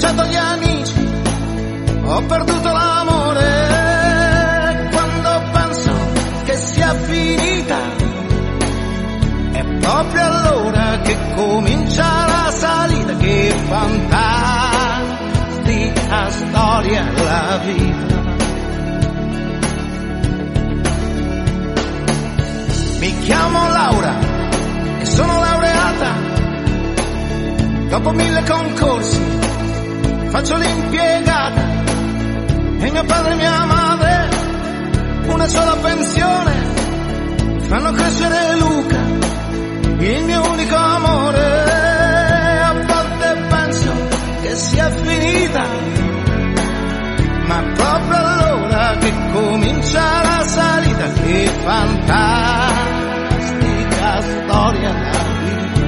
lasciato gli amici, ho perduto l'amore. Quando penso che sia finita, è proprio allora che comincia la salita. Che fantastica storia la vita. Mi chiamo Laura e sono laureata. Dopo 1000 concorsi faccio l'impiegata. E mio padre e mia madre, una sola pensione, fanno crescere Luca, il mio unico amore. A volte penso che sia finita, ma proprio allora che comincia la salita. Che fantastica storia la vita.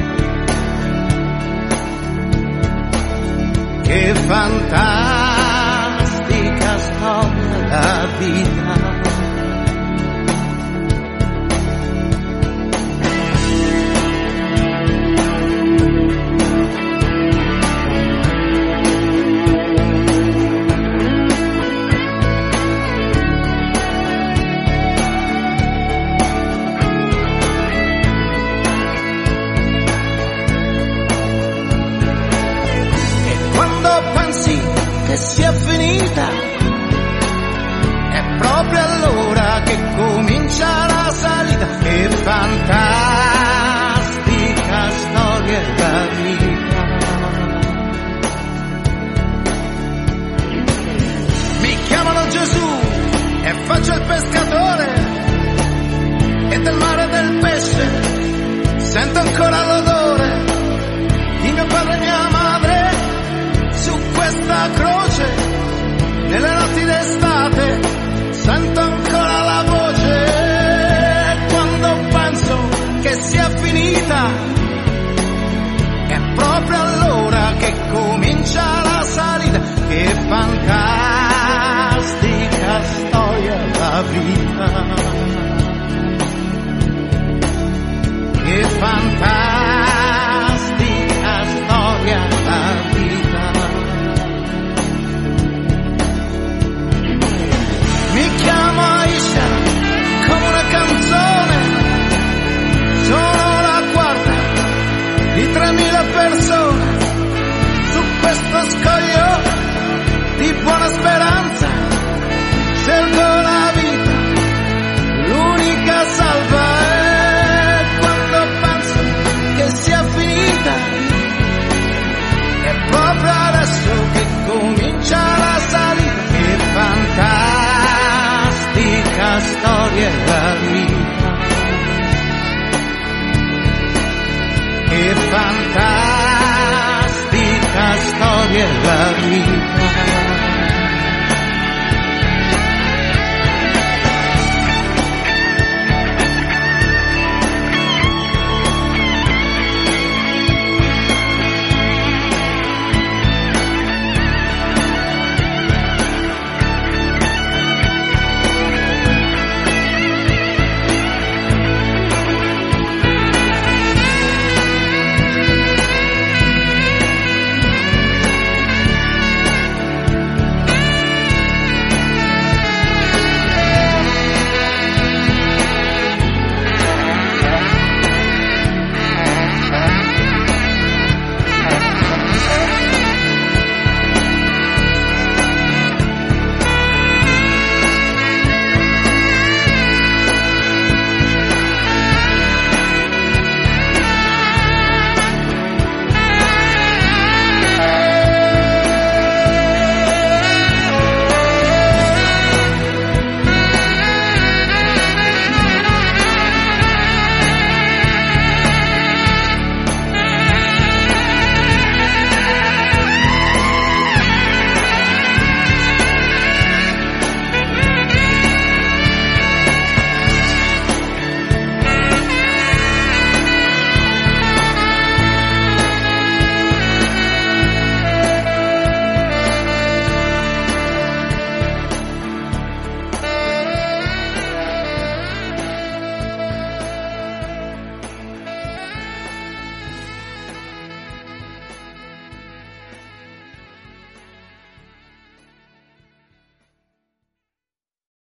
Che fantastica storia la vita.